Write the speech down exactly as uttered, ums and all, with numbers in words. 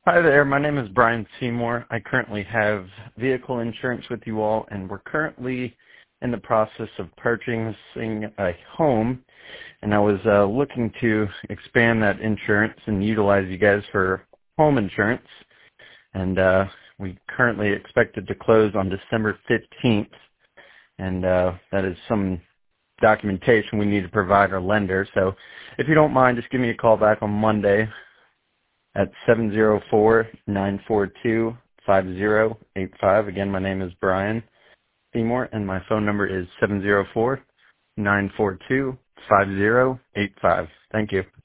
Hi there, my name is Brian Seymour. I currently have vehicle insurance with you all, and we're currently in the process of purchasing a home, and I was uh, looking to expand that insurance and utilize you guys for home insurance, and uh, we currently expected to close on December fifteenth, and uh, that is some documentation we need to provide our lender. So if you don't mind, just give me a call back on Monday at seven zero four, nine four two, five zero eight five. Again, my name is Brian Seymour, and my phone number is seven zero four, nine four two, five zero eight five. Thank you.